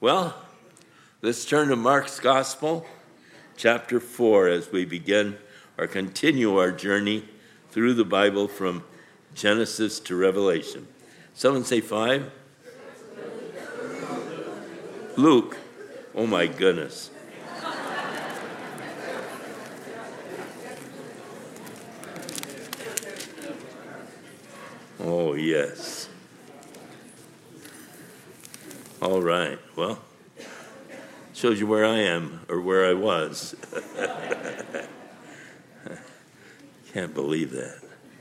Well, let's turn to Mark's Gospel, chapter 4, as we begin or continue our journey through the Bible from Genesis to Revelation. Someone say 5? Luke. Oh my goodness. Oh, yes. All right. Well, shows you where I am or where I was. Can't believe that.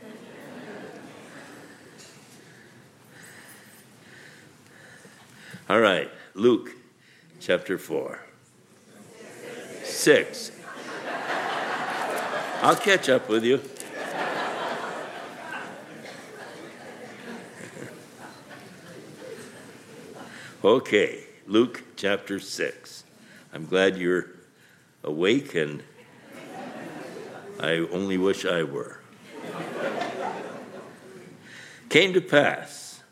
All right. Luke chapter 4. 6. I'll catch up with you. Okay, Luke chapter 6. I'm glad you're awake, and I only wish I were. Came to pass.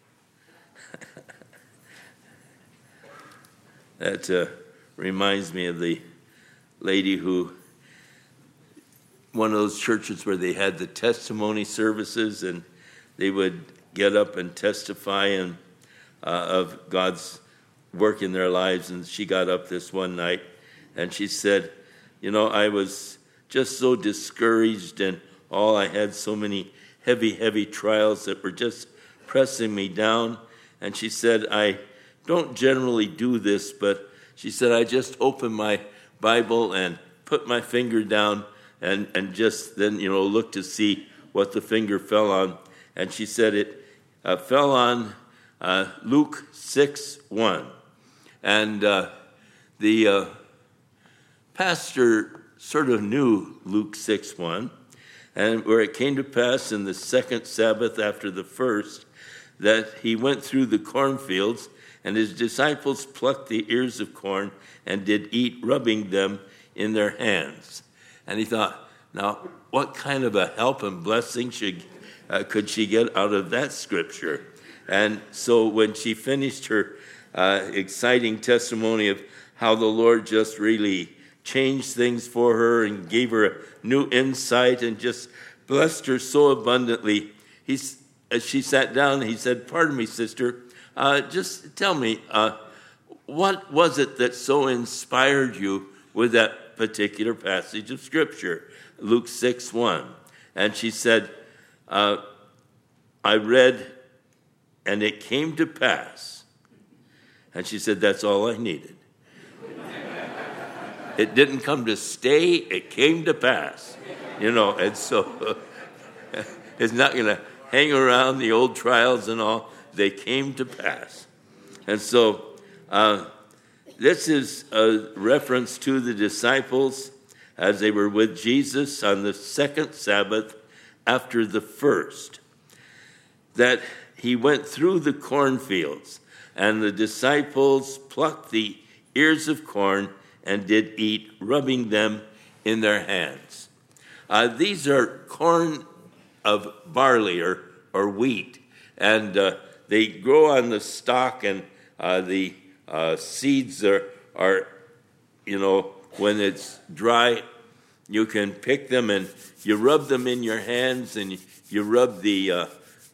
That reminds me of the lady who, one of those churches where they had the testimony services, and they would get up and testify and of God's work in their lives. And she got up this one night and she said, I was just so discouraged, and I had so many heavy trials that were just pressing me down. And she said, I don't generally do this, but she said, I just open my Bible and put my finger down and just then, look to see what the finger fell on. And she said it fell on Luke 6:1, and the pastor sort of knew Luke 6:1, and where it came to pass in the second Sabbath after the first, that he went through the cornfields, and his disciples plucked the ears of corn and did eat, rubbing them in their hands. And he thought, now what kind of a help and blessing could she get out of that scripture? And so when she finished her exciting testimony of how the Lord just really changed things for her and gave her a new insight and just blessed her so abundantly, as she sat down, he said, pardon me, sister, just tell me, what was it that so inspired you with that particular passage of Scripture, Luke 6:1? And she said, I read, and it came to pass. And she said, that's all I needed. It didn't come to stay, it came to pass. And so it's not going to hang around the old trials and all. They came to pass. And so this is a reference to the disciples as they were with Jesus on the second Sabbath after the first, that he went through the cornfields, and the disciples plucked the ears of corn and did eat, rubbing them in their hands. These are corn of barley or wheat, and they grow on the stalk, and the seeds are, when it's dry, you can pick them and you rub them in your hands, and you rub the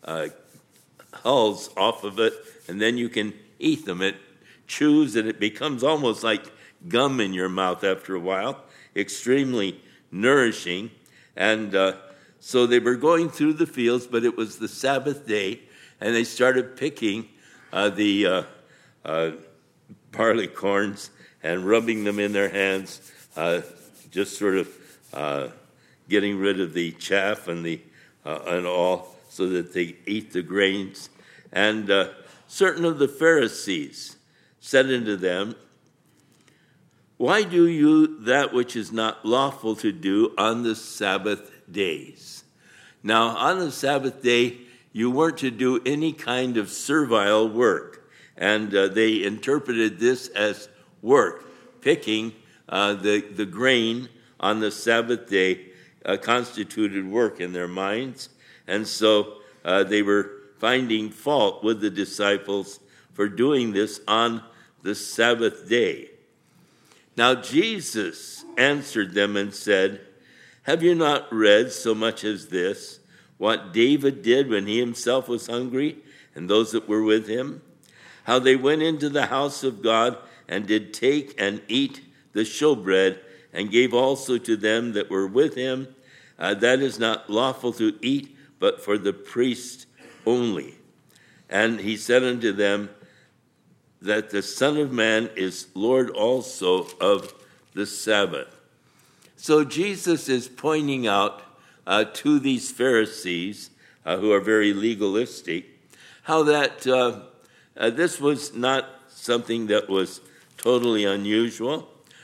hulls off of it, and then you can eat them. It chews, and it becomes almost like gum in your mouth after a while. Extremely nourishing. And so they were going through the fields, but it was the Sabbath day, and they started picking the barley corns and rubbing them in their hands, just sort of getting rid of the chaff and all, so that they eat the grains. And certain of the Pharisees said unto them, why do you that which is not lawful to do on the Sabbath days? Now, on the Sabbath day, you weren't to do any kind of servile work. And they interpreted this as work. Picking the grain on the Sabbath day constituted work in their minds. And so they were finding fault with the disciples for doing this on the Sabbath day. Now Jesus answered them and said, have you not read so much as this, what David did when he himself was hungry, and those that were with him? How they went into the house of God, and did take and eat the showbread, and gave also to them that were with him. That is not lawful to eat, but for the priest only. And he said unto them, that the Son of Man is Lord also of the Sabbath. So Jesus is pointing out to these Pharisees, who are very legalistic, how that this was not something that was totally unusual,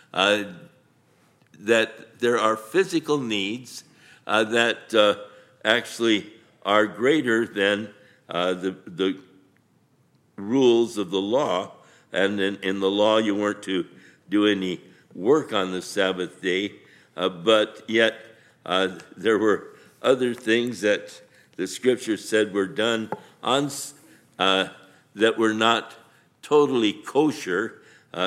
that there are physical needs that actually are greater than the rules of the law, and in the law you weren't to do any work on the Sabbath day, but yet there were other things that the Scripture said were done on that were not totally kosher,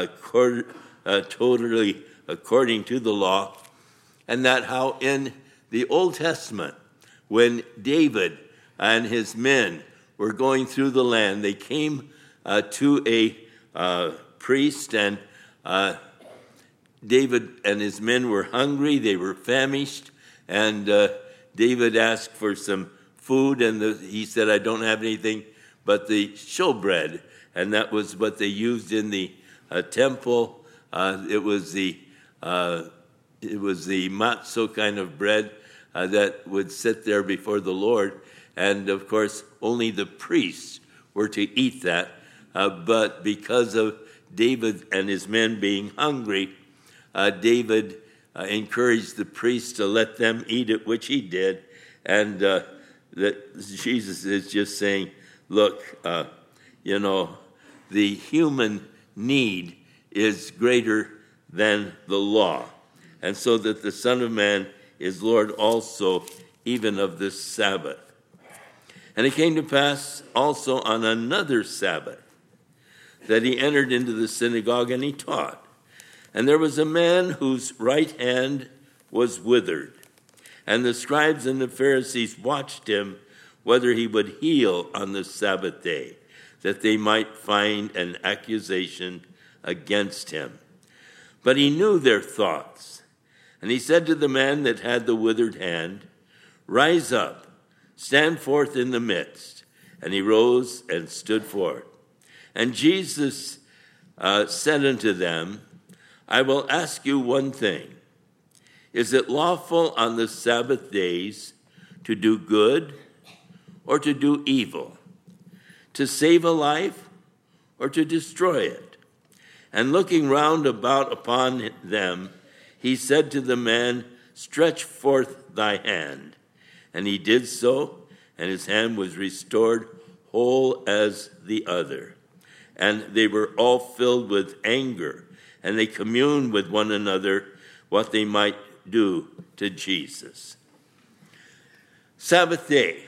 totally according to the law, and that how in the Old Testament, when David and his men were going through the land, they came to a priest, and David and his men were hungry, they were famished, and David asked for some food, and he said, I don't have anything but the showbread, and that was what they used in the temple. It was the matzo kind of bread that would sit there before the Lord, and of course only the priests were to eat that. But because of David and his men being hungry, David encouraged the priests to let them eat it, which he did. And that Jesus is just saying, look, the human need is greater than the law. And so that the Son of Man is Lord also even of this Sabbath. And it came to pass also on another Sabbath that he entered into the synagogue and he taught. And there was a man whose right hand was withered. And the scribes and the Pharisees watched him whether he would heal on the Sabbath day, that they might find an accusation against him. But he knew their thoughts. And he said to the man that had the withered hand, rise up, stand forth in the midst. And he rose and stood forth. And Jesus said unto them, I will ask you one thing. Is it lawful on the Sabbath days to do good or to do evil, to save a life or to destroy it? And looking round about upon them, he said to the man, stretch forth thy hand. And he did so, and his hand was restored whole as the other. And they were all filled with anger, and they communed with one another what they might do to Jesus. Sabbath day,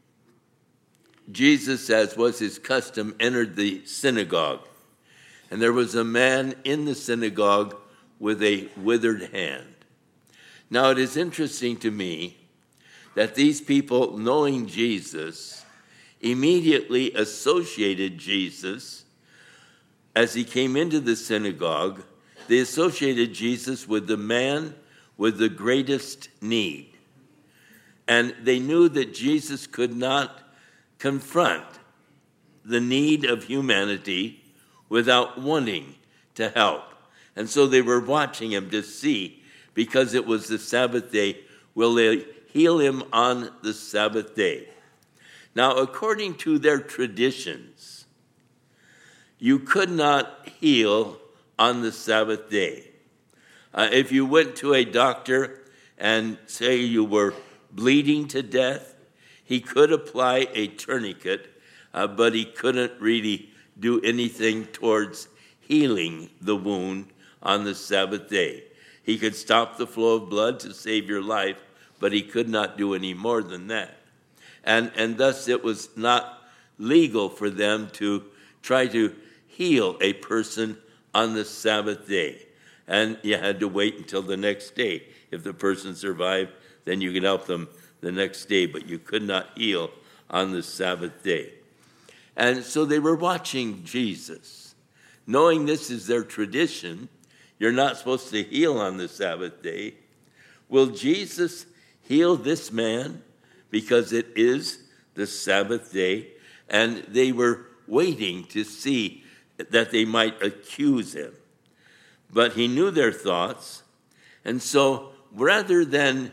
Jesus, as was his custom, entered the synagogue. And there was a man in the synagogue with a withered hand. Now it is interesting to me that these people, knowing Jesus, immediately associated Jesus. As he came into the synagogue, they associated Jesus with the man with the greatest need. And they knew that Jesus could not confront the need of humanity without wanting to help. And so they were watching him to see, because it was the Sabbath day, will they heal him on the Sabbath day? Now, according to their traditions, you could not heal on the Sabbath day. If you went to a doctor and say you were bleeding to death, he could apply a tourniquet, but he couldn't really do anything towards healing the wound on the Sabbath day. He could stop the flow of blood to save your life, but he could not do any more than that. And thus it was not legal for them to try to heal a person on the Sabbath day. And you had to wait until the next day. If the person survived, then you could help them the next day, but you could not heal on the Sabbath day. And so they were watching Jesus. Knowing this is their tradition, you're not supposed to heal on the Sabbath day. Will Jesus heal this man because it is the Sabbath day? And they were waiting to see that they might accuse him. But he knew their thoughts. And so rather than,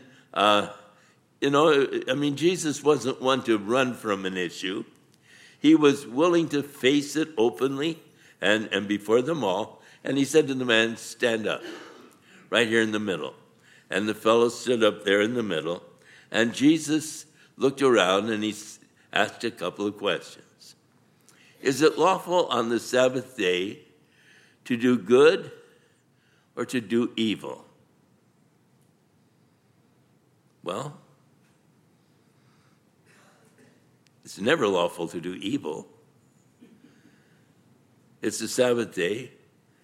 Jesus wasn't one to run from an issue. He was willing to face it openly and before them all. And he said to the man, stand up, right here in the middle. And the fellow stood up there in the middle. And Jesus looked around and he asked a couple of questions. Is it lawful on the Sabbath day to do good or to do evil? Well, it's never lawful to do evil. It's the Sabbath day.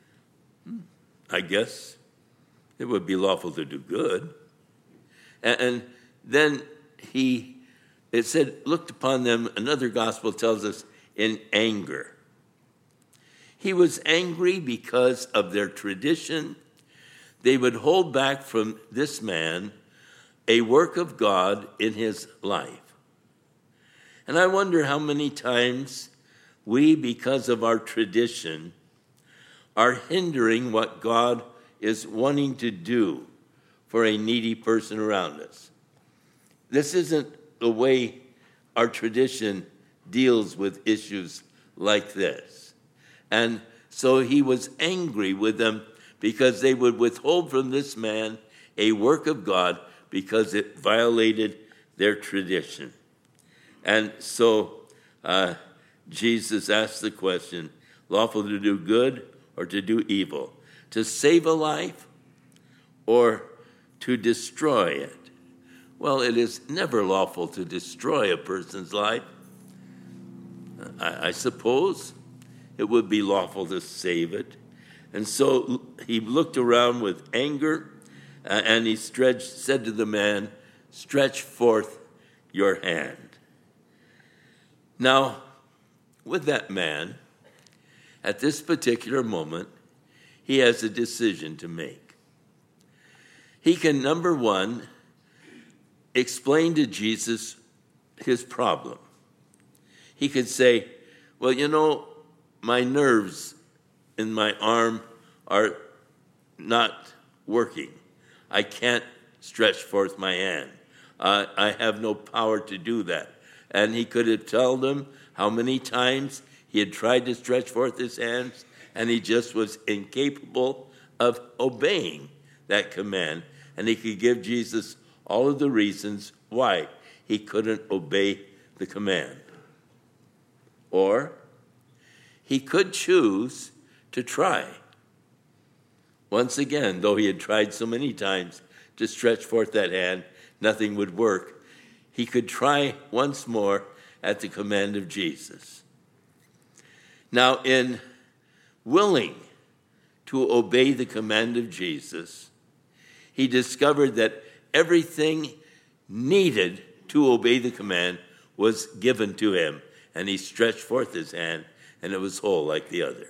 I guess it would be lawful to do good. And then it said, looked upon them, another gospel tells us, in anger. He was angry because of their tradition. They would hold back from this man a work of God in his life. And I wonder how many times we, because of our tradition, are hindering what God is wanting to do for a needy person around us. This isn't the way our tradition deals with issues like this. And so he was angry with them because they would withhold from this man a work of God because it violated their tradition. And so Jesus asked the question, lawful to do good or to do evil? To save a life or to destroy it? Well, it is never lawful to destroy a person's life. I suppose it would be lawful to save it. And so he looked around with anger and he said to the man, stretch forth your hand. Now, with that man, at this particular moment, he has a decision to make. He can, number one, explain to Jesus his problem. He could say, well, my nerves in my arm are not working. I can't stretch forth my hand. I have no power to do that. And he could have told them how many times he had tried to stretch forth his hands, and he just was incapable of obeying that command. And he could give Jesus all of the reasons why he couldn't obey the command. Or he could choose to try. Once again, though he had tried so many times to stretch forth that hand, nothing would work. He could try once more at the command of Jesus. Now, in willing to obey the command of Jesus, he discovered that everything needed to obey the command was given to him, and he stretched forth his hand, and it was whole like the other.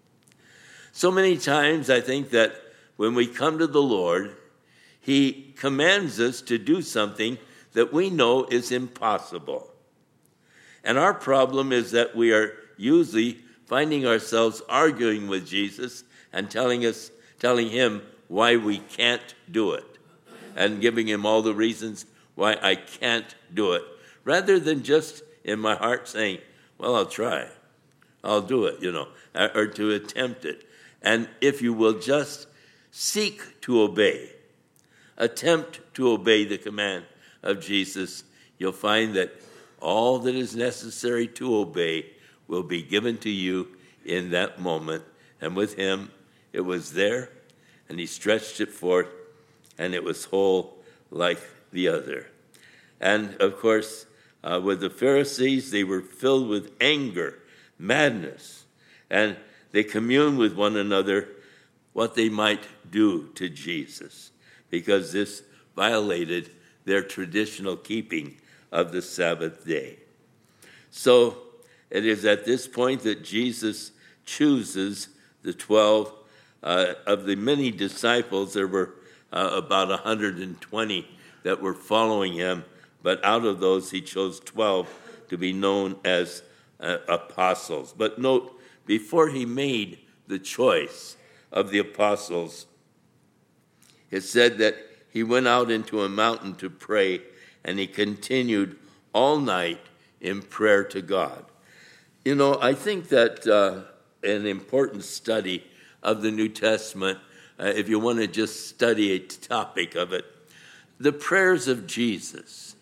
So many times I think that when we come to the Lord, he commands us to do something that we know is impossible. And our problem is that we are usually finding ourselves arguing with Jesus and telling him why we can't do it, and giving him all the reasons why I can't do it, rather than just in my heart saying, well, I'll try. I'll do it, or to attempt it. And if you will just seek to obey, attempt to obey the command of Jesus, you'll find that all that is necessary to obey will be given to you in that moment. And with him, it was there, and he stretched it forth, and it was whole like the other. And, of course, with the Pharisees, they were filled with anger, madness, and they communed with one another what they might do to Jesus, because this violated their traditional keeping of the Sabbath day. So it is at this point that Jesus chooses the 12 of the many disciples. There were about 120 that were following him, but out of those he chose 12 to be known as apostles. But note, before he made the choice of the apostles, it said that he went out into a mountain to pray, and he continued all night in prayer to God. You know, I think that an important study of the New Testament, if you want to just study a topic of it, the prayers of Jesus.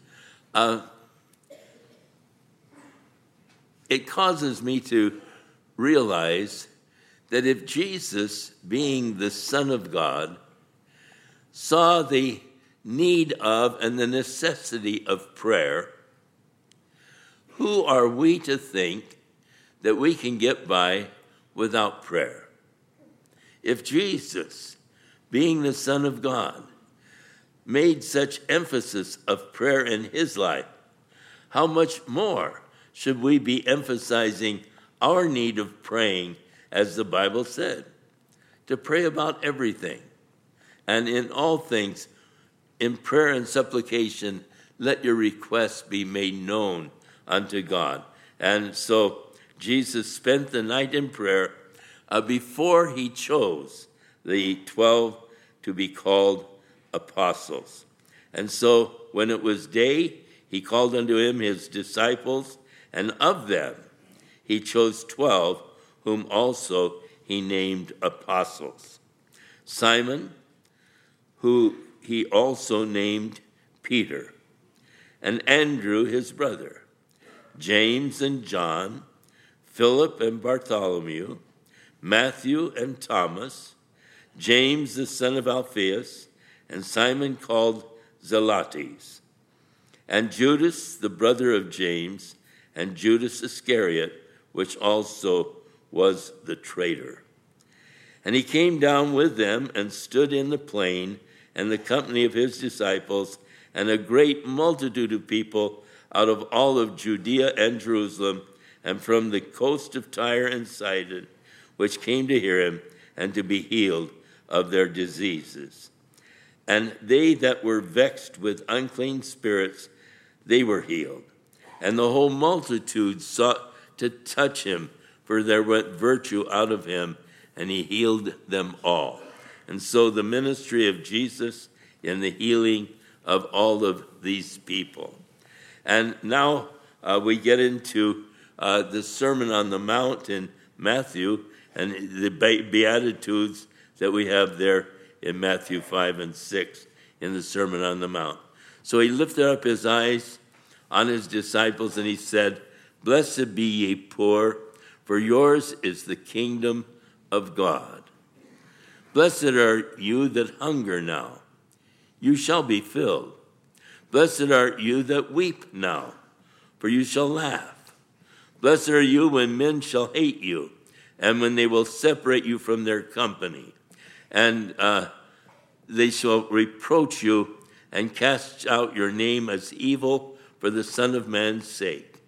It causes me to realize that if Jesus, being the Son of God, saw the need of and the necessity of prayer, who are we to think that we can get by without prayer? If Jesus, being the Son of God, made such emphasis of prayer in his life, how much more should we be emphasizing our need of praying, as the Bible said, to pray about everything, and in all things, in prayer and supplication, let your requests be made known unto God. And so Jesus spent the night in prayer before he chose the 12 to be called apostles. And so when it was day, he called unto him his disciples, and of them he chose 12, whom also he named apostles. Simon, who he also named Peter, and Andrew his brother, James and John, Philip and Bartholomew, Matthew and Thomas, James the son of Alphaeus, and Simon called Zelotes, and Judas the brother of James, and Judas Iscariot, which also was the traitor. And he came down with them and stood in the plain, and the company of his disciples, and a great multitude of people out of all of Judea and Jerusalem, and from the coast of Tyre and Sidon, which came to hear him and to be healed of their diseases. And they that were vexed with unclean spirits, they were healed. And the whole multitude sought to touch him, for there went virtue out of him, and he healed them all. And so the ministry of Jesus in the healing of all of these people. And now we get into the Sermon on the Mount in Matthew, and the Beatitudes that we have there in Matthew 5 and 6 in the Sermon on the Mount. So he lifted up his eyes on his disciples, and he said, Blessed be ye poor, for yours is the kingdom of God. Blessed are you that hunger now, you shall be filled. Blessed are you that weep now, for you shall laugh. Blessed are you when men shall hate you, and when they will separate you from their company, and they shall reproach you and cast out your name as evil for the Son of Man's sake.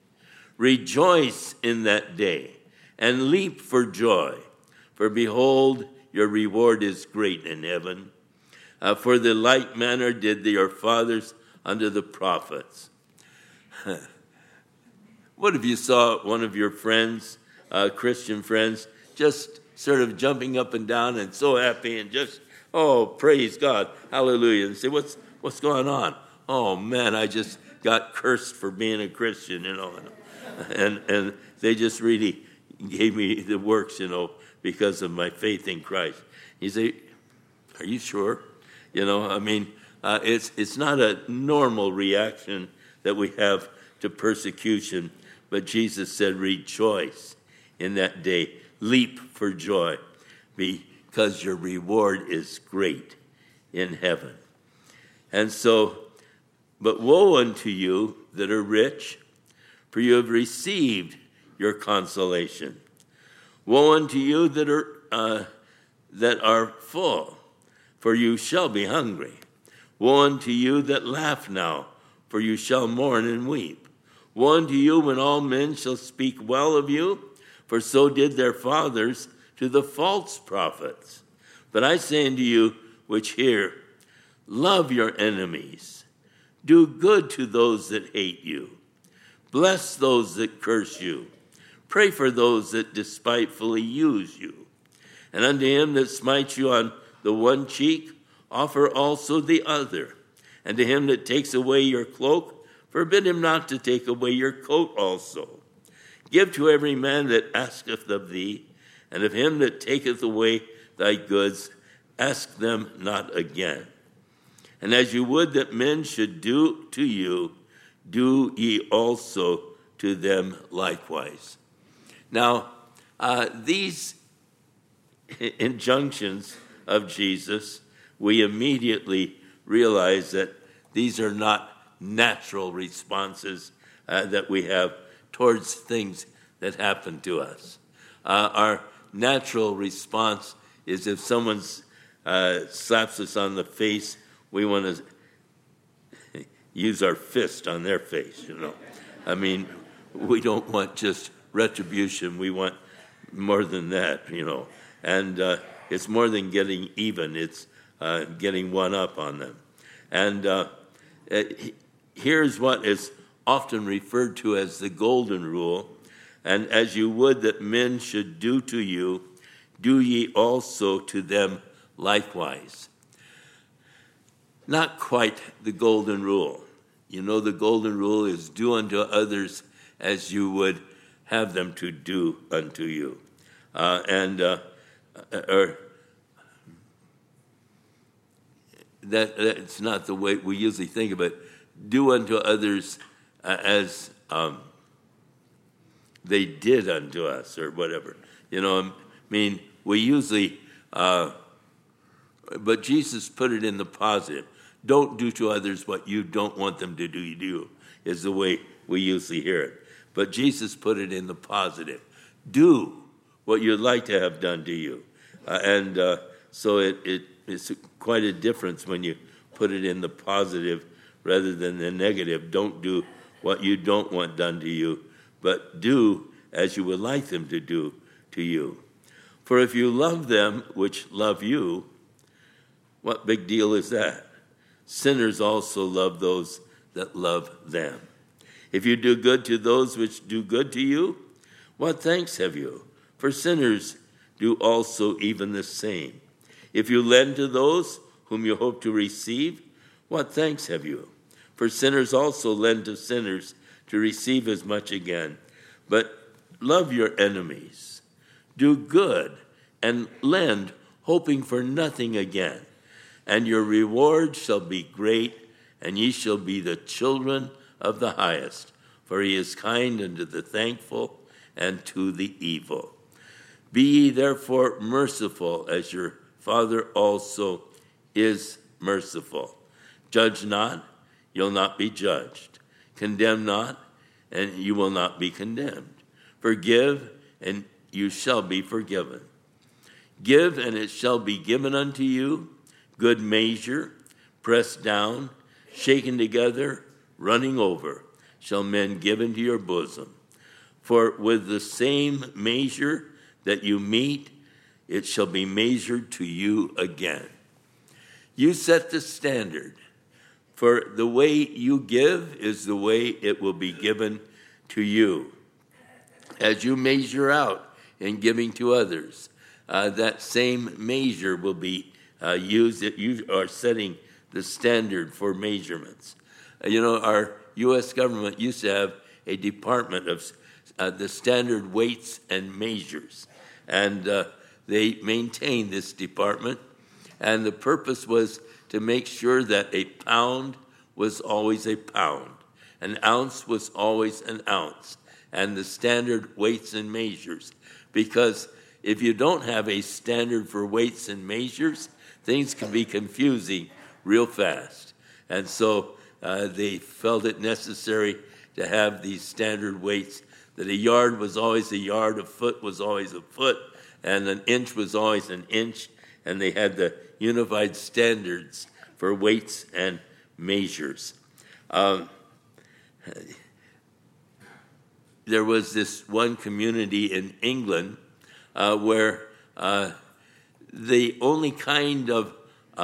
Rejoice in that day, and leap for joy, for behold, your reward is great in heaven. For the like manner did your fathers unto the prophets. What if you saw one of your friends, Christian friends, just sort of jumping up and down and so happy and just, oh, praise God, hallelujah, and say, what's going on? Oh, man, I just got cursed for being a Christian, and they just really gave me the works, because of my faith in Christ. You say, are you sure? It's not a normal reaction that we have to persecution, but Jesus said, rejoice in that day. Leap for joy, because your reward is great in heaven. And so, but woe unto you that are rich, for you have received your consolation. Woe unto you that are full, for you shall be hungry. Woe unto you that laugh now, for you shall mourn and weep. Woe unto you when all men shall speak well of you, for so did their fathers to the false prophets. But I say unto you which hear, love your enemies. Do good to those that hate you. Bless those that curse you. Pray for those that despitefully use you. And unto him that smites you on the one cheek, offer also the other. And to him that takes away your cloak, forbid him not to take away your coat also. Give to every man that asketh of thee, and of him that taketh away thy goods, ask them not again. And as you would that men should do to you, do ye also to them likewise. Now, these injunctions of Jesus, we immediately realize that these are not natural responses that we have towards things that happen to us. Our natural response is if someone slaps us on the face, we want to use our fist on their face, I mean, we don't want just retribution. We want more than that, And it's more than getting even. It's getting one up on them. And here's what is often referred to as the golden rule. And as you would that men should do to you, do ye also to them likewise. Not quite the golden rule. The golden rule is do unto others as you would have them to do unto you. That's not the way we usually think of it. Do unto others as they did unto us, or whatever. We usually, but Jesus put it in the positive. Don't do to others what you don't want them to do you, is the way we usually hear it. But Jesus put it in the positive. Do what you'd like to have done to you. So it's quite a difference when you put it in the positive rather than the negative. Don't do what you don't want done to you, but do as you would like them to do to you. For if you love them which love you, what big deal is that? Sinners also love those that love them. If you do good to those which do good to you, what thanks have you? For sinners do also even the same. If you lend to those whom you hope to receive, what thanks have you? For sinners also lend to sinners to receive as much again. But love your enemies. Do good and lend, hoping for nothing again. And your reward shall be great, and ye shall be the children of the highest. For he is kind unto the thankful and to the evil. Be ye therefore merciful, as your Father also is merciful. Judge not, you'll not be judged. Condemn not, and you will not be condemned. Forgive, and you shall be forgiven. Give, and it shall be given unto you, good measure, pressed down, shaken together, running over, shall men give into your bosom. For with the same measure that you meet, it shall be measured to you again. You set the standard, for the way you give is the way it will be given to you. As you measure out in giving to others, that same measure will be used. That you are setting the standard for measurements. Our U.S. government used to have a department of the standard weights and measures, and they maintained this department, and the purpose was to make sure that a pound was always a pound, an ounce was always an ounce, and the standard weights and measures. Because if you don't have a standard for weights and measures, things can be confusing real fast. And so they felt it necessary to have these standard weights that a yard was always a yard, a foot was always a foot, and an inch was always an inch, and they had the unified standards for weights and measures. There was this one community in England where the only kind of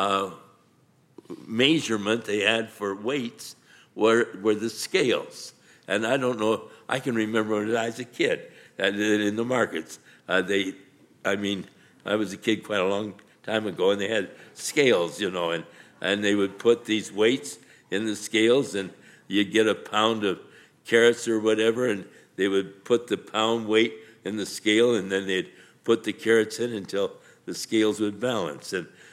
measurement they had for weights were the scales. And I don't know, I can remember when I was a kid in the markets. I was a kid quite a long time ago, and they had scales, and they would put these weights in the scales, and you'd get a pound of carrots or whatever, and they would put the pound weight in the scale, and then they'd put the carrots in until the scales would balance.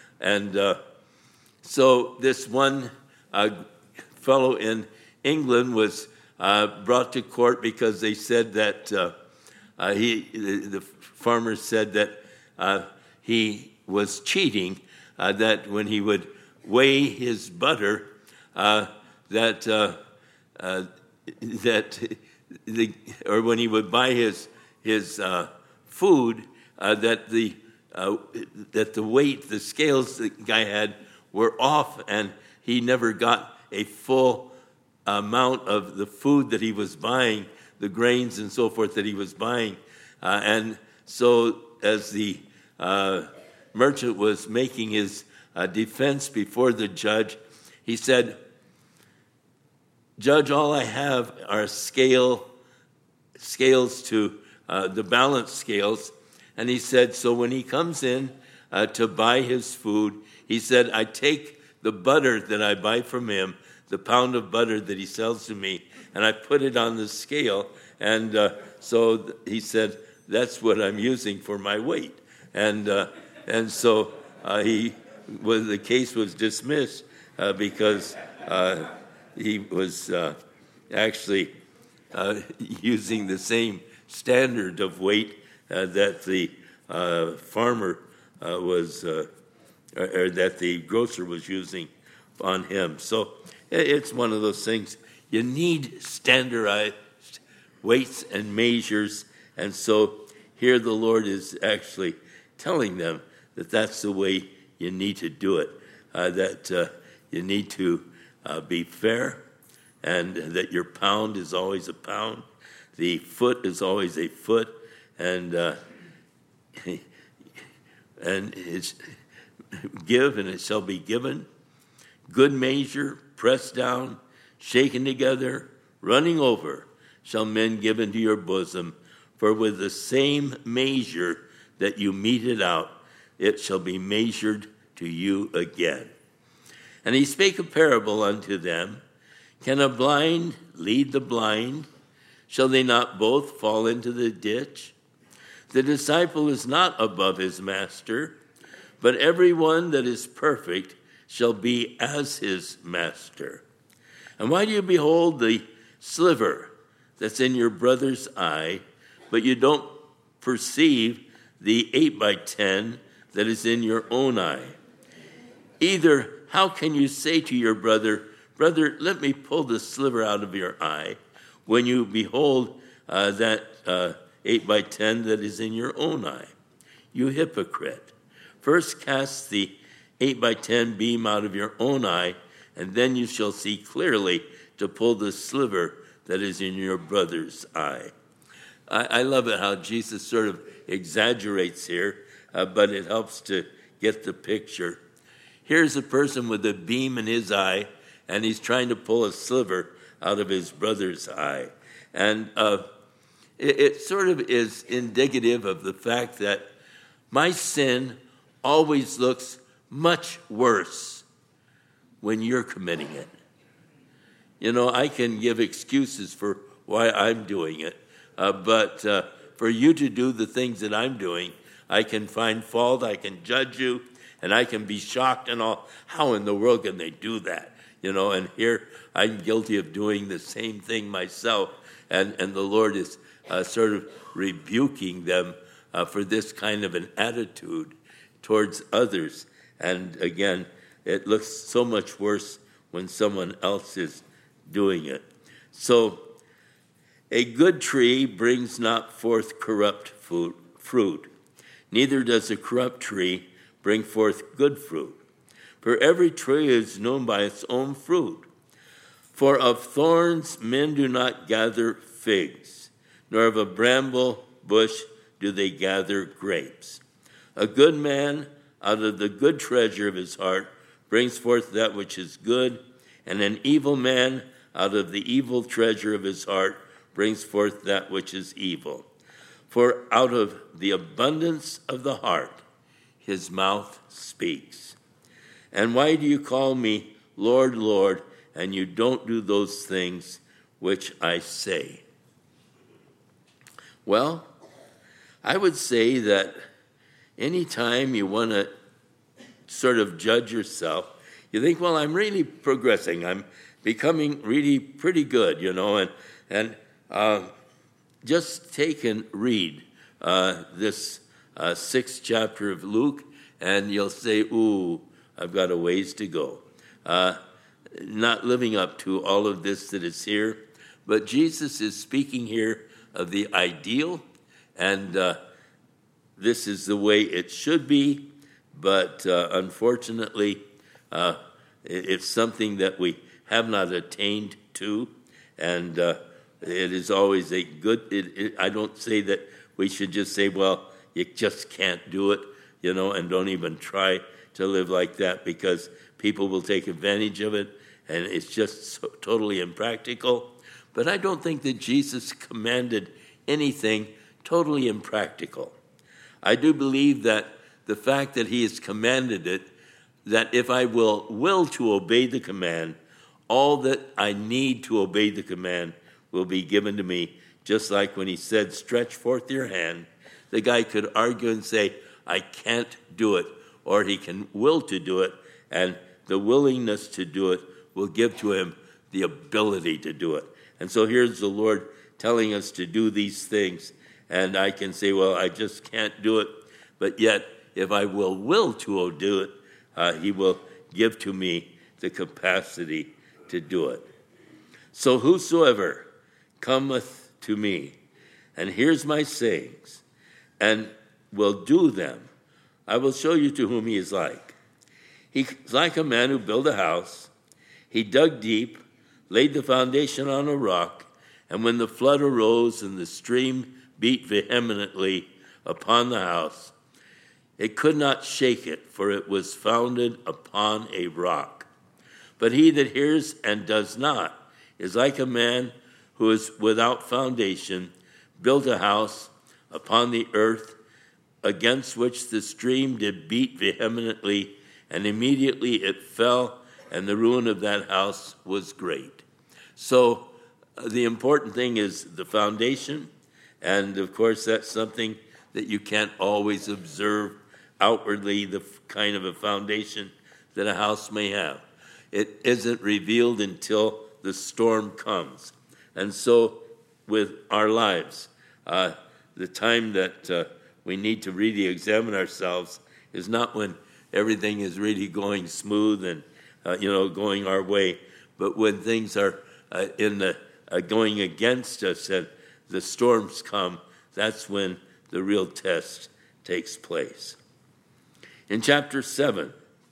So this one fellow in England was brought to court because they said that the farmer said that he was cheating, that when he would weigh his butter, or when he would buy his food, that the weight, the scales the guy had were off, and he never got a full amount of the food that he was buying, the grains and so forth that he was buying. And so as the merchant was making his defense before the judge, he said, "Judge, all I have are scales to the balance scales." And he said, so when he comes in to buy his food, he said, I take the butter that I buy from him, the pound of butter that he sells to me, and I put it on the scale. And so he said, that's what I'm using for my weight. And so the case was dismissed because he was actually using the same standard of weight that the farmer was, or that the grocer was using on him. So it's one of those things. You need standardized weights and measures, and so here the Lord is actually telling them that that's the way you need to do it, that you need to be fair, and that your pound is always a pound, the foot is always a foot, and it's give and it shall be given. Good measure, pressed down, shaken together, running over, shall men give into your bosom. For with the same measure that you mete it out, it shall be measured to you again. And he spake a parable unto them. Can a blind lead the blind? Shall they not both fall into the ditch? The disciple is not above his master, but every one that is perfect shall be as his master. And why do you behold the sliver that's in your brother's eye, but you don't perceive the 8x10 that is in your own eye? Either how can you say to your brother, brother, let me pull the sliver out of your eye, when you behold that 8x10 that is in your own eye? You hypocrite. First cast the 8x10 beam out of your own eye, and then you shall see clearly to pull the sliver that is in your brother's eye. I love it how Jesus sort of exaggerates here, but it helps to get the picture. Here's a person with a beam in his eye, and he's trying to pull a sliver out of his brother's eye. And it sort of is indicative of the fact that my sin always looks much worse when you're committing it. I can give excuses for why I'm doing it, but for you to do the things that I'm doing, I can find fault, I can judge you, and I can be shocked and all. How in the world can they do that? And here I'm guilty of doing the same thing myself, and the Lord is sort of rebuking them for this kind of an attitude towards others. And again, it looks so much worse when someone else is doing it. So A good tree brings not forth corrupt fruit, neither does a corrupt tree bring forth good fruit. For every tree is known by its own fruit. For of thorns men do not gather figs, nor of a bramble bush do they gather grapes. A good man out of the good treasure of his heart brings forth that which is good, and an evil man out of the evil treasure of his heart brings forth that which is evil. For out of the abundance of the heart his mouth speaks. And why do you call me Lord, Lord, and you don't do those things which I say? Well, I would say that anytime you want to sort of judge yourself, you think, well, I'm really progressing. I'm becoming really pretty good, and just take and read this 6th chapter of Luke, and you'll say, ooh, I've got a ways to go. Not living up to all of this that is here, but Jesus is speaking here of the ideal, and this is the way it should be, but unfortunately, it's something that we have not attained to, and it is always a good, I don't say that we should just say, well, you just can't do it, and don't even try to live like that, because people will take advantage of it, and it's just so totally impractical. But I don't think that Jesus commanded anything totally impractical. I do believe that the fact that he has commanded it, that if I will to obey the command, all that I need to obey the command will be given to me. Just like when he said, stretch forth your hand, the guy could argue and say, I can't do it, or he can will to do it, and the willingness to do it will give to him the ability to do it. And so here's the Lord telling us to do these things, and I can say, well, I just can't do it, but yet if I will to do it, he will give to me the capacity to do it. So whosoever cometh to me and hears my sayings and will do them, I will show you to whom he is like. He's like a man who built a house. He dug deep, laid the foundation on a rock, and when the flood arose and the stream beat vehemently upon the house, it could not shake it, for it was founded upon a rock. But he that hears and does not is like a man who is without foundation, built a house upon the earth, against which the stream did beat vehemently, and immediately it fell, and the ruin of that house was great. So the important thing is the foundation, and of course that's something that you can't always observe outwardly, the kind of a foundation that a house may have. It isn't revealed until the storm comes. And so with our lives, the time that we need to really examine ourselves is not when everything is really going smooth and going our way, but when things are going against us and the storms come, that's when the real test takes place. In chapter 7,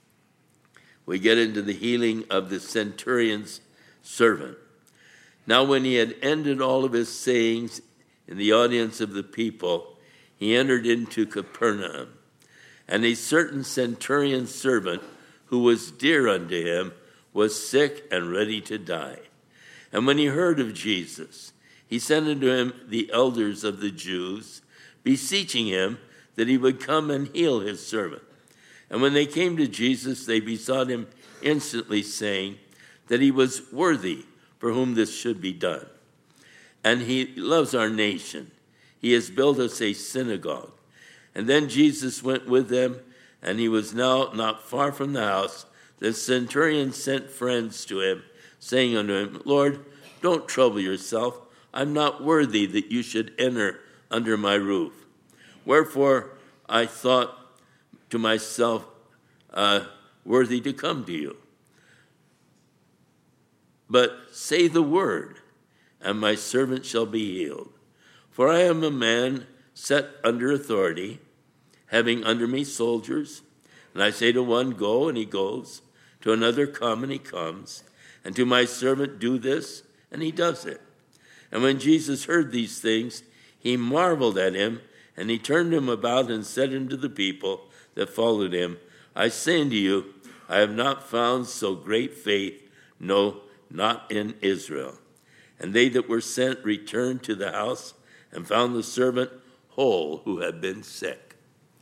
we get into the healing of the centurion's servant. Now when he had ended all of his sayings in the audience of the people, he entered into Capernaum. And a certain centurion's servant, who was dear unto him, was sick and ready to die. And when he heard of Jesus, he sent unto him the elders of the Jews, beseeching him that he would come and heal his servant. And when they came to Jesus, they besought him instantly, saying that he was worthy for whom this should be done. And he loves our nation. He has built us a synagogue. And then Jesus went with them, and he was now not far from the house. The centurion sent friends to him, saying unto him, Lord, don't trouble yourself. I'm not worthy that you should enter under my roof. Wherefore I thought to myself, worthy to come to you. But say the word, and my servant shall be healed. For I am a man set under authority, having under me soldiers. And I say to one, go, and he goes. To another, come, and he comes. And to my servant, do this, and he does it. And when Jesus heard these things, he marveled at him, and he turned him about and said unto the people that followed him, I say unto you, I have not found so great faith, no, not in Israel. And they that were sent returned to the house and found the servant whole who had been sick.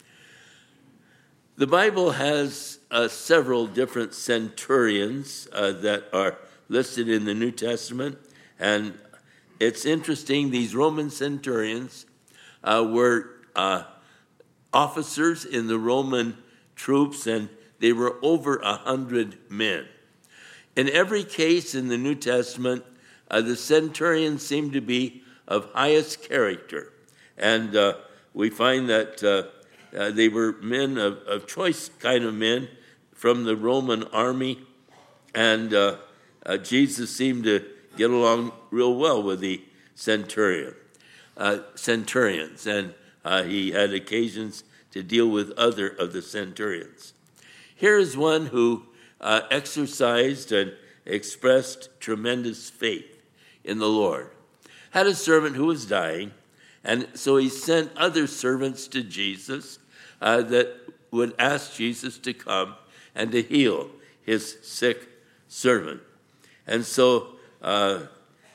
The Bible has several different centurions that are listed in the New Testament, and it's interesting, these Roman centurions were officers in the Roman troops, and they were over 100 men. In every case in the New Testament, the centurions seem to be of highest character, and we find that they were men of choice kind of men from the Roman army, and Jesus seemed to get along real well with the centurions, and he had occasions to deal with other of the centurions. Here is one who exercised and expressed tremendous faith in the Lord. Had a servant who was dying, and so he sent other servants to Jesus that would ask Jesus to come and to heal his sick servant. And so as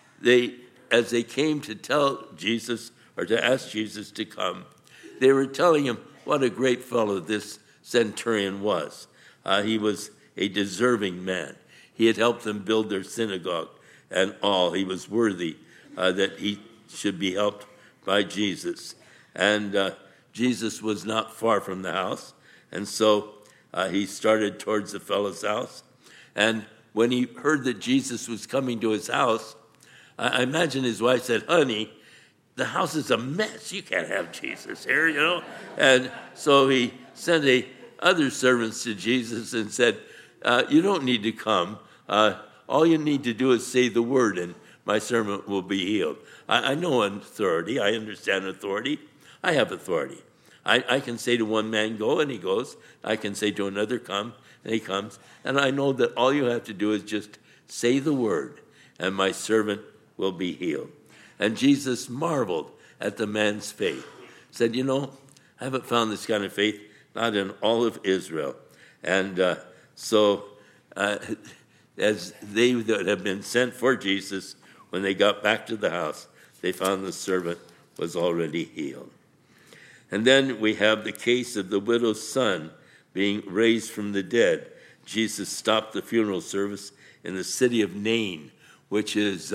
they came to tell Jesus, or to ask Jesus to come, they were telling him what a great fellow this centurion was. He was a deserving man. He had helped them build their synagogue and all. He was worthy that he should be helped by Jesus. And Jesus was not far from the house, and so he started towards the fellow's house. And when he heard that Jesus was coming to his house, I imagine his wife said, honey, the house is a mess. You can't have Jesus here, you know. And so he sent other servants to Jesus and said, you don't need to come. All you need to do is say the word, and my servant will be healed. I know authority. I understand authority. I have authority. I can say to one man, go, and he goes. I can say to another, come, and he comes. And I know that all you have to do is just say the word, and my servant will be healed. And Jesus marveled at the man's faith. Said, you know, I haven't found this kind of faith, not in all of Israel. And so as they that have been sent for Jesus, when they got back to the house, they found the servant was already healed. And then we have the case of the widow's son being raised from the dead. Jesus stopped the funeral service in the city of Nain, which is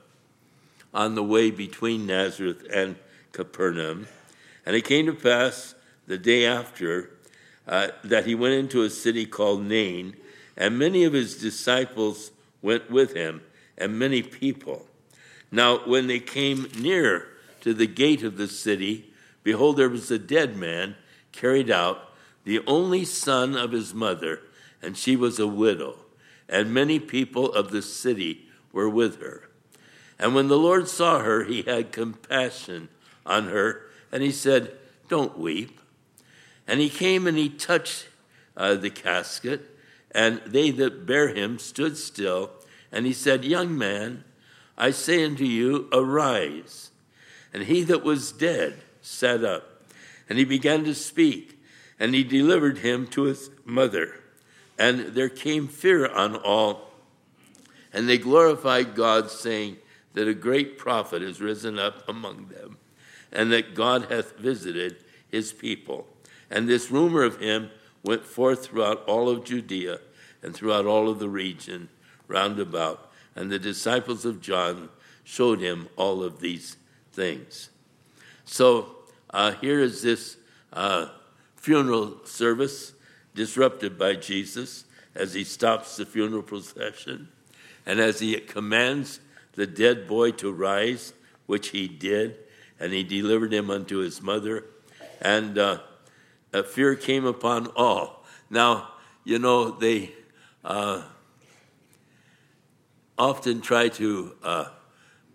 on the way between Nazareth and Capernaum. And it came to pass the day after that he went into a city called Nain, and many of his disciples went with him, and many people. Now, when they came near to the gate of the city, behold, there was a dead man carried out, the only son of his mother, and she was a widow, and many people of the city were with her. And when the Lord saw her, he had compassion on her, and he said, don't weep. And he came and he touched the casket, and they that bare him stood still. And he said, young man, I say unto you, arise. And he that was dead sat up, and he began to speak, and he delivered him to his mother. And there came fear on all, and they glorified God, saying that a great prophet is risen up among them, and that God hath visited his people. And this rumor of him went forth throughout all of Judea and throughout all of the region round about. And the disciples of John showed him all of these things. So here is this funeral service disrupted by Jesus as he stops the funeral procession and as he commands the dead boy to rise, which he did, and he delivered him unto his mother. And a fear came upon all. Now, you know, they often try to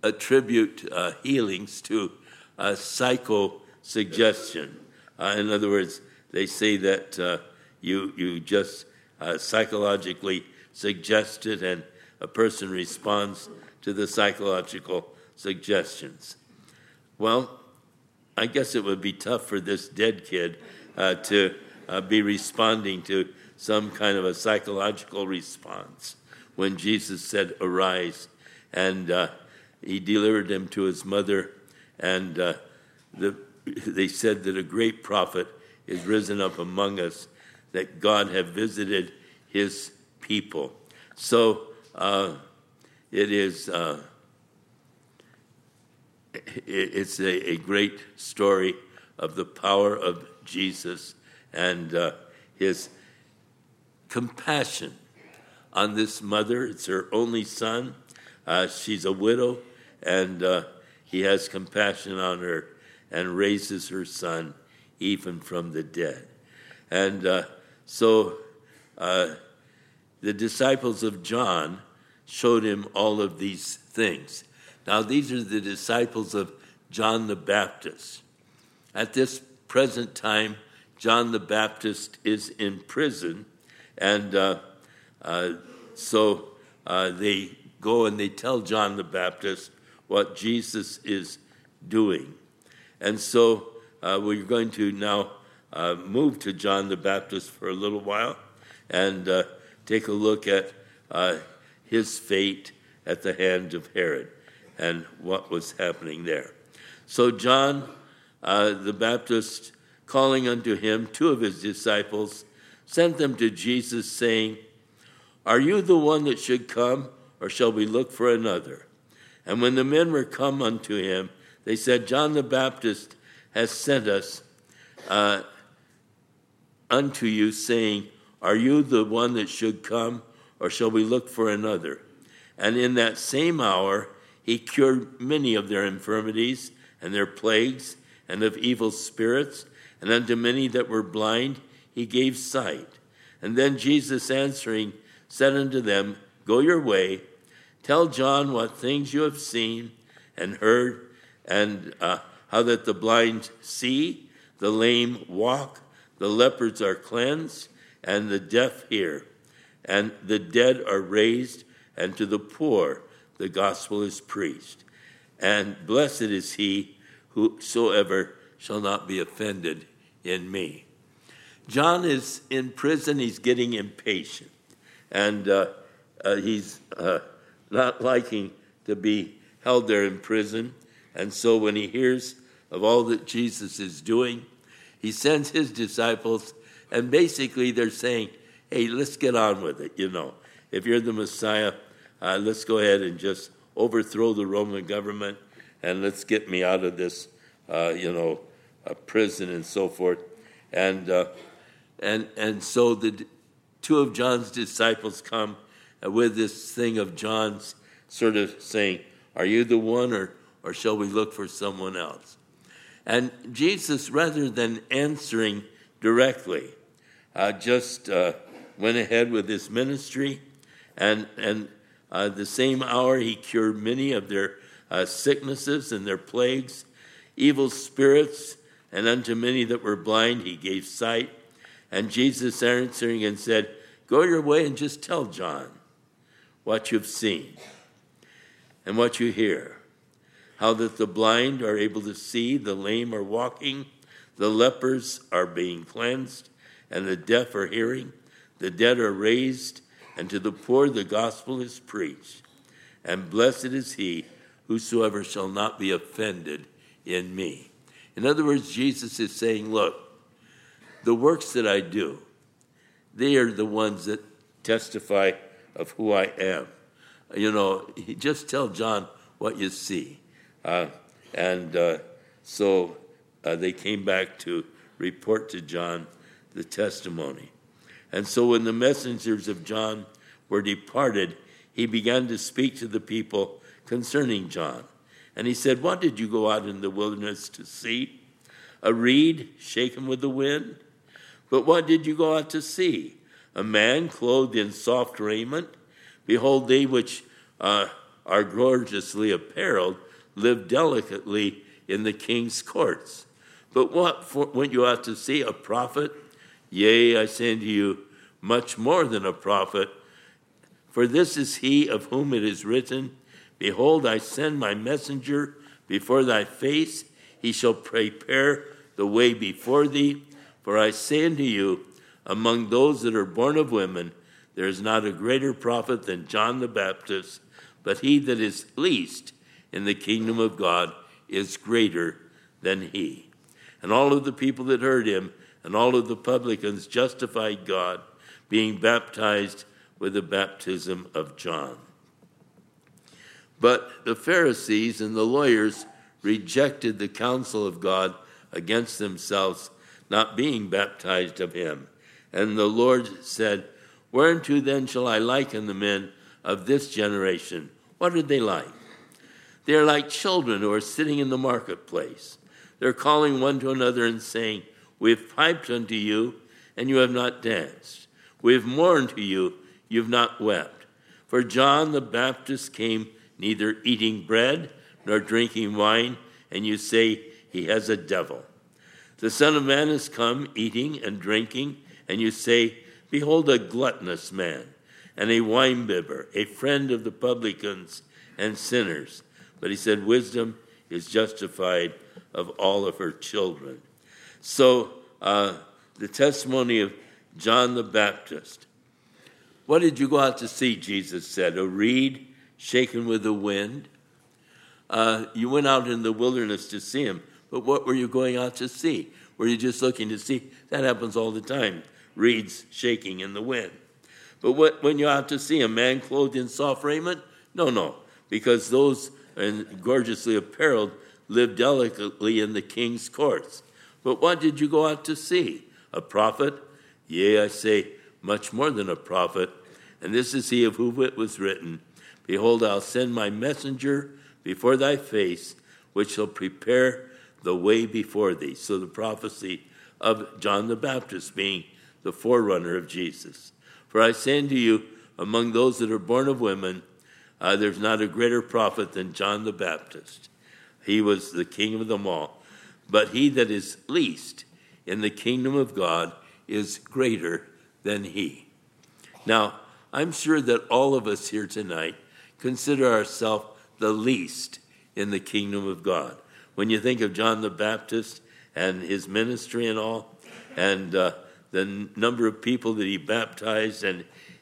attribute healings to psychosuggestion. In other words, they say that you just psychologically suggest it, and a person responds to the psychological suggestions. Well, I guess it would be tough for this dead kid to be responding to some kind of a psychological response when Jesus said, "Arise," and he delivered him to his mother, and they said that a great prophet is risen up among us, that God have visited his people. So it is it's a great story of the power of Jesus and his compassion on this mother. It's her only son. She's a widow, and he has compassion on her and raises her son even from the dead. And so the disciples of John showed him all of these things. Now, these are the disciples of John the Baptist. At this present time, John the Baptist is in prison, and so they go and they tell John the Baptist what Jesus is doing. And so we're going to now move to John the Baptist for a little while and take a look at his fate at the hand of Herod and what was happening there. So John the Baptist, calling unto him 2 of his disciples, sent them to Jesus, saying, "Are you the one that should come, or shall we look for another?" And when the men were come unto him, they said, "John the Baptist has sent us unto you, saying, Are you the one that should come, or shall we look for another?" And in that same hour he cured many of their infirmities and their plagues and of evil spirits, and unto many that were blind he gave sight. And then Jesus answering said unto them, "Go your way, tell John what things you have seen and heard, and how that the blind see, the lame walk, the lepers are cleansed, and the deaf hear, and the dead are raised, and to the poor the gospel is preached. And blessed is he whosoever shall not be offended in me." John is in prison. He's getting impatient, and he's not liking to be held there in prison. And so when he hears of all that Jesus is doing, he sends his disciples, and basically they're saying, "Hey, let's get on with it. If you're the Messiah, let's go ahead and just overthrow the Roman government, and let's get me out of this, prison and so forth." And so the 2 of John's disciples come with this thing of John's sort of saying, "Are you the one, or shall we look for someone else?" And Jesus, rather than answering directly, just went ahead with his ministry, and the same hour he cured many of their sicknesses and their plagues, evil spirits, and unto many that were blind he gave sight. And Jesus answering and said, "Go your way and just tell John what you've seen and what you hear, how that the blind are able to see, the lame are walking, the lepers are being cleansed, and the deaf are hearing, the dead are raised, and to the poor the gospel is preached. And blessed is he whosoever shall not be offended in me." In other words, Jesus is saying, look, the works that I do, they are the ones that testify of who I am. Just tell John what you see. So they came back to report to John the testimony. And so when the messengers of John were departed, he began to speak to the people concerning John. And he said, "What did you go out in the wilderness to see? A reed shaken with the wind? But what did you go out to see? A man clothed in soft raiment? Behold, they which are are gorgeously apparelled live delicately in the king's courts. But when you ought to see a prophet? Yea, I say unto you, much more than a prophet. For this is he of whom it is written, Behold, I send my messenger before thy face. He shall prepare the way before thee. For I say unto you, among those that are born of women, there is not a greater prophet than John the Baptist, but he that is least in the kingdom of God is greater than he. And all of the people that heard him and all of the publicans justified God, being baptized with the baptism of John. But the Pharisees and the lawyers rejected the counsel of God against themselves, not being baptized of him. And the Lord said, Whereunto then shall I liken the men of this generation? What are they like? They are like children who are sitting in the marketplace. They're calling one to another and saying, We have piped unto you, and you have not danced. We have mourned to you, you have not wept. For John the Baptist came neither eating bread nor drinking wine, and you say he has a devil. The Son of Man is come eating and drinking, and you say, Behold a gluttonous man, and a winebibber, a friend of the publicans and sinners. But he said, Wisdom is justified of all of her children. So the testimony of John the Baptist. What did you go out to see, Jesus said? A reed shaken with the wind? You went out in the wilderness to see him, but what were you going out to see? Were you just looking to see? That happens all the time, reeds shaking in the wind. But when you're out to see a man clothed in soft raiment? No, because those gorgeously apparelled live delicately in the king's courts. But what did you go out to see? A prophet? Yea, I say, much more than a prophet. And this is he of whom it was written, Behold, I'll send my messenger before thy face, which shall prepare the way before thee. So the prophecy of John the Baptist being the forerunner of Jesus. For I say unto you, among those that are born of women, there's not a greater prophet than John the Baptist. He was the king of them all. But he that is least in the kingdom of God is greater than he. Now, I'm sure that all of us here tonight consider ourselves the least in the kingdom of God. When you think of John the Baptist and his ministry and all, and the number of people that he baptized and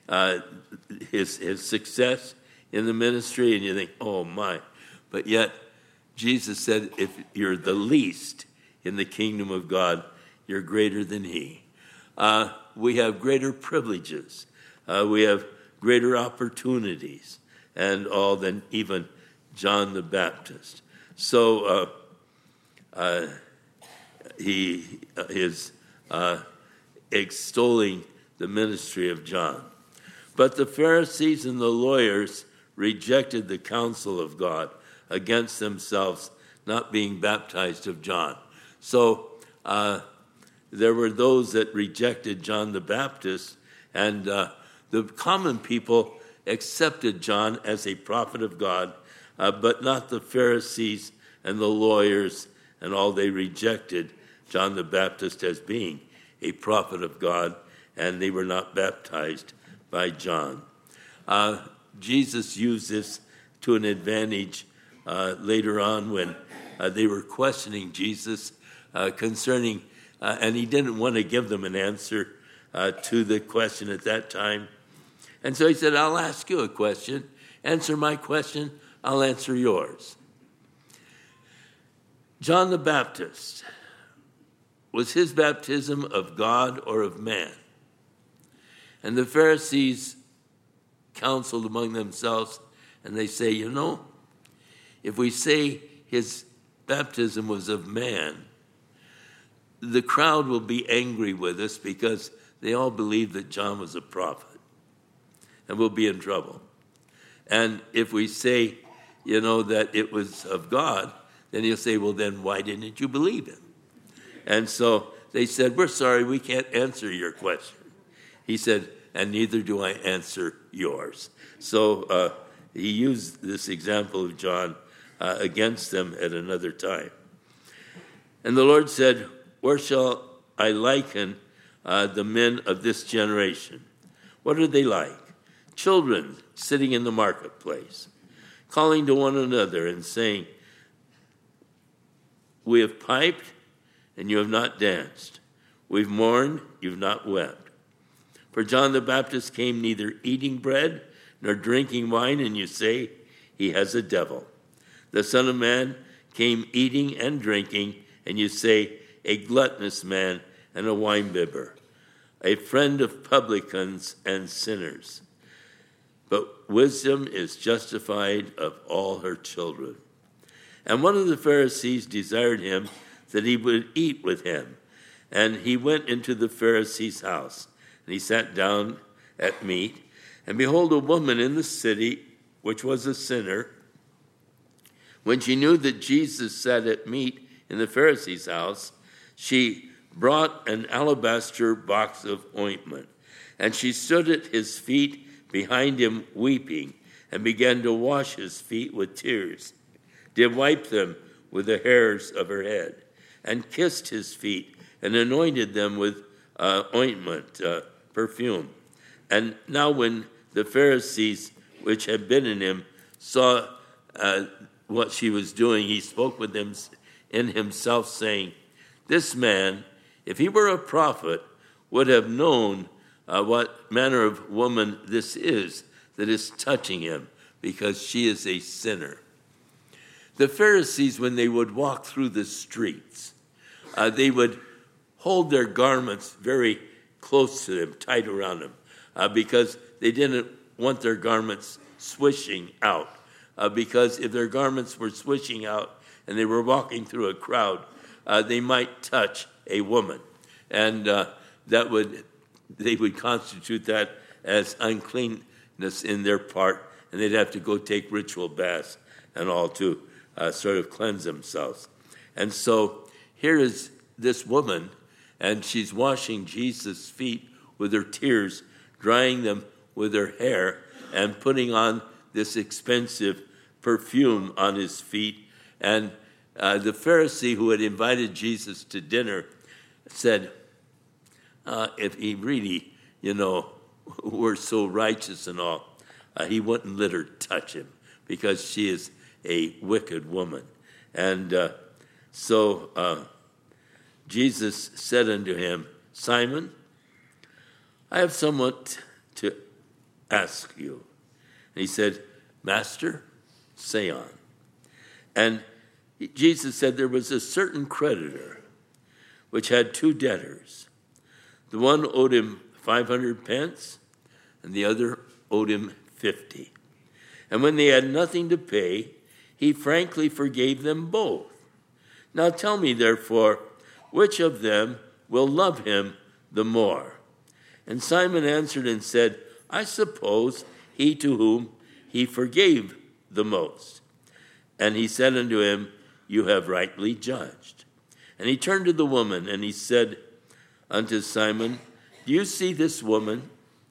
his success in the ministry, and you think, oh my. But yet, Jesus said, if you're the least in the kingdom of God, you're greater than he. We have greater privileges. We have greater opportunities and all than even John the Baptist. So he is extolling the ministry of John. But the Pharisees and the lawyers rejected the counsel of God against themselves, not being baptized of John. So there were those that rejected John the Baptist, and the common people accepted John as a prophet of God, but not the Pharisees and the lawyers and all. They rejected John the Baptist as being a prophet of God, and they were not baptized by John. Jesus used this to an advantage later on when they were questioning Jesus concerning, and he didn't want to give them an answer to the question at that time. And so he said, I'll ask you a question. Answer my question, I'll answer yours. John the Baptist, was his baptism of God or of man? And the Pharisees counseled among themselves, and they say, if we say his baptism was of man, the crowd will be angry with us because they all believe that John was a prophet, and we'll be in trouble. And if we say, that it was of God, then he'll say, well, then why didn't you believe him? And so they said, we're sorry, we can't answer your question. He said, and neither do I answer yours. So he used this example of John against them at another time. And the Lord said, where shall I liken the men of this generation? What are they like? Children sitting in the marketplace, calling to one another and saying, we have piped and you have not danced. We've mourned, you've not wept. For John the Baptist came neither eating bread nor drinking wine, and you say he has a devil. The Son of Man came eating and drinking, and you say a gluttonous man and a winebibber, a friend of publicans and sinners. But wisdom is justified of all her children. And one of the Pharisees desired him that he would eat with him. And he went into the Pharisee's house, and he sat down at meat. And behold, a woman in the city, which was a sinner, when she knew that Jesus sat at meat in the Pharisee's house, she brought an alabaster box of ointment. And she stood at his feet behind him weeping, and began to wash his feet with tears, did wipe them with the hairs of her head, and kissed his feet, and anointed them with ointment, perfume. And now when the Pharisees which had been in him saw what she was doing, he spoke with them in himself, saying, this man, if he were a prophet, would have known what manner of woman this is that is touching him, because she is a sinner. The Pharisees, when they would walk through the streets, they would hold their garments very close to them, tight around them, because they didn't want their garments swishing out. Because if their garments were swishing out and they were walking through a crowd, they might touch a woman. And they would constitute that as uncleanness in their part, and they'd have to go take ritual baths and all to sort of cleanse themselves. And so here is this woman, and she's washing Jesus' feet with her tears, drying them with her hair, and putting on this expensive perfume on his feet. And the Pharisee who had invited Jesus to dinner said, if he really, were so righteous and all, he wouldn't let her touch him, because she is a wicked woman. And so Jesus said unto him, Simon, I have somewhat to ask you. And he said, Master, say on. And Jesus said, there was a certain creditor which had two debtors. The one owed him 500 pence, and the other owed him 50. And when they had nothing to pay, he frankly forgave them both. Now tell me, therefore, which of them will love him the more? And Simon answered and said, I suppose he to whom he forgave the most. And he said unto him, you have rightly judged. And he turned to the woman, and he said unto Simon, do you see this woman?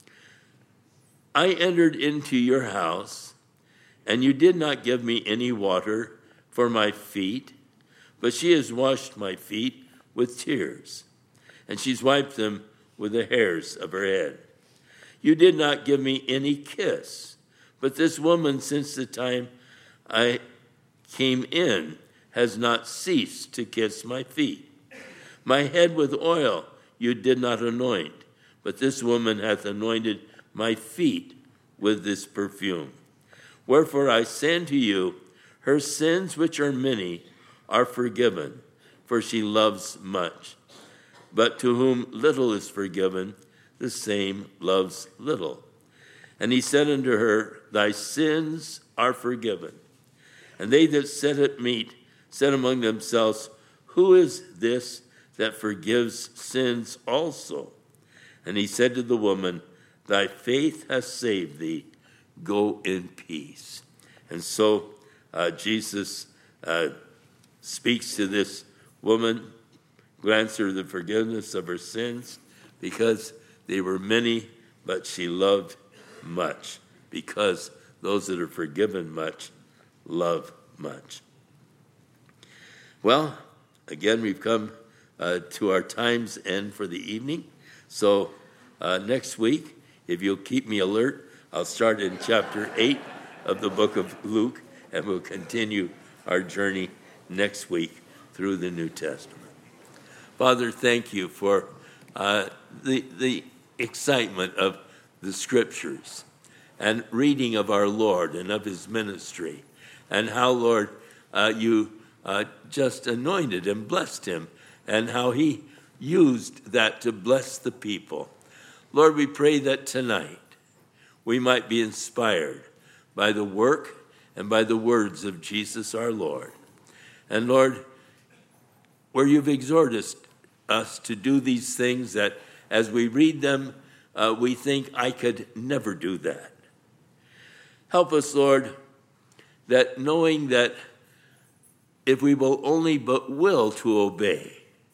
I entered into your house, and you did not give me any water for my feet, but she has washed my feet with tears, and she's wiped them with the hairs of her head. You did not give me any kiss, but this woman, since the time I came in, has not ceased to kiss my feet. My head with oil you did not anoint, but this woman hath anointed my feet with this perfume. Wherefore I say unto you, her sins, which are many, are forgiven, for she loves much. But to whom little is forgiven, the same loves little. And he said unto her, thy sins are forgiven. And they that sat at meat said among themselves, who is this that forgives sins also? And he said to the woman, thy faith has saved thee. Go in peace. And so Jesus speaks to this woman, grants her the forgiveness of her sins, because they were many, but she loved much, because those that are forgiven much love much. Well, again, we've come to our time's end for the evening. So next week, if you'll keep me alert, I'll start in chapter 8 of the book of Luke, and we'll continue our journey next week through the New Testament. Father, thank you for the excitement of the Scriptures and reading of our Lord and of his ministry, and how, Lord, you just anointed and blessed him, and how he used that to bless the people. Lord, we pray that tonight we might be inspired by the work and by the words of Jesus our Lord. And Lord, where you've exhorted us to do these things that as we read them, we think, I could never do that. Help us, Lord, that knowing that if we will only but will to obey,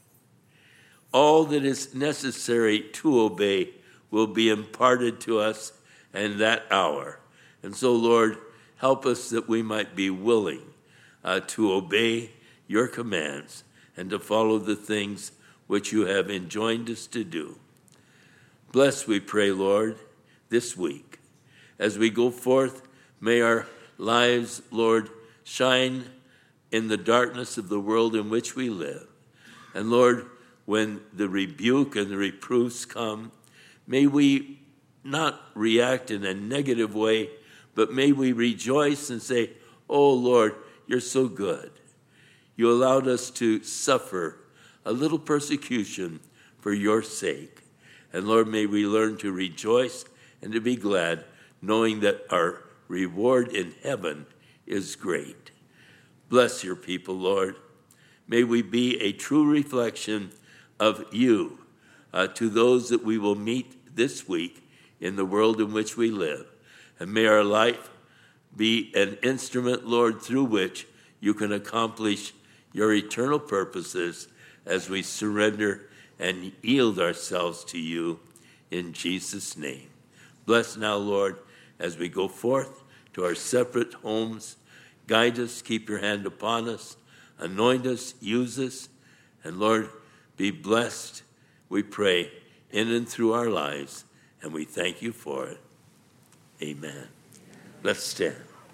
all that is necessary to obey will be imparted to us in that hour. And so, Lord, help us that we might be willing to obey your commands and to follow the things which you have enjoined us to do. Bless, we pray, Lord, this week. As we go forth, may our lives, Lord, shine in the darkness of the world in which we live. And Lord, when the rebuke and the reproofs come, may we not react in a negative way, but may we rejoice and say, oh Lord, you're so good. You allowed us to suffer a little persecution for your sake. And Lord, may we learn to rejoice and to be glad, knowing that our reward in heaven is great. Bless your people, Lord. May we be a true reflection of you to those that we will meet this week in the world in which we live. And may our life be an instrument, Lord, through which you can accomplish your eternal purposes as we surrender and yield ourselves to you in Jesus' name. Bless now, Lord, as we go forth to our separate homes. Guide us, keep your hand upon us, anoint us, use us, and Lord, be blessed, we pray, in and through our lives, and we thank you for it. Amen. Let's stand.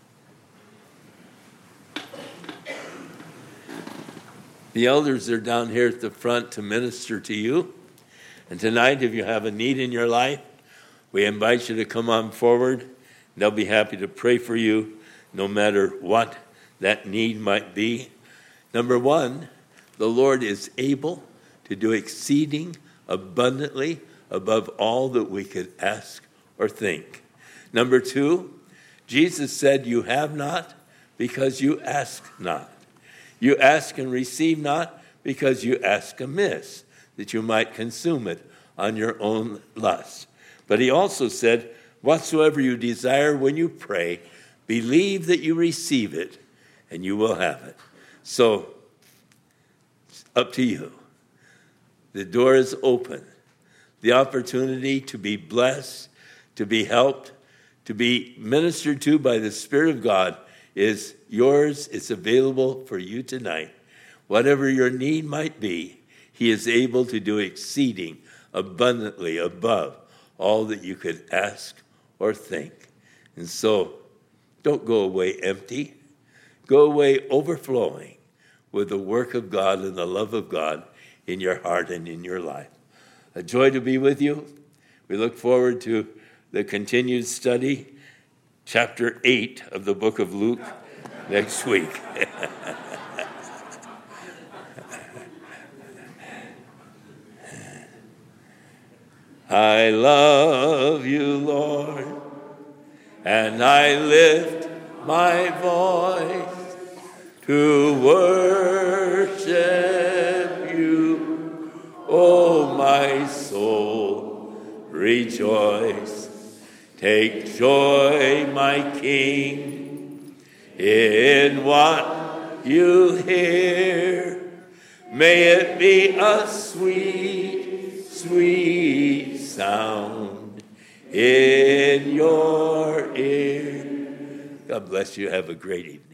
The elders are down here at the front to minister to you. And tonight, if you have a need in your life, we invite you to come on forward. They'll be happy to pray for you, no matter what that need might be. Number one, the Lord is able to do exceeding abundantly above all that we could ask or think. Number two, Jesus said, you have not because you ask not. You ask and receive not because you ask amiss, that you might consume it on your own lust. But he also said, whatsoever you desire when you pray, believe that you receive it, and you will have it. So, it's up to you. The door is open. The opportunity to be blessed, to be helped, to be ministered to by the Spirit of God is yours. It's available for you tonight. Whatever your need might be, he is able to do exceeding abundantly above all that you could ask or think. And so, don't go away empty. Go away overflowing with the work of God and the love of God in your heart and in your life. A joy to be with you. We look forward to the continued study, chapter 8 of the book of Luke next week. I love you, Lord, and I lift my voice to worship you. Oh, my soul, rejoice. Take joy, my King, in what you hear. May it be a sweet, sweet sound in your ear. God bless you. Have a great evening.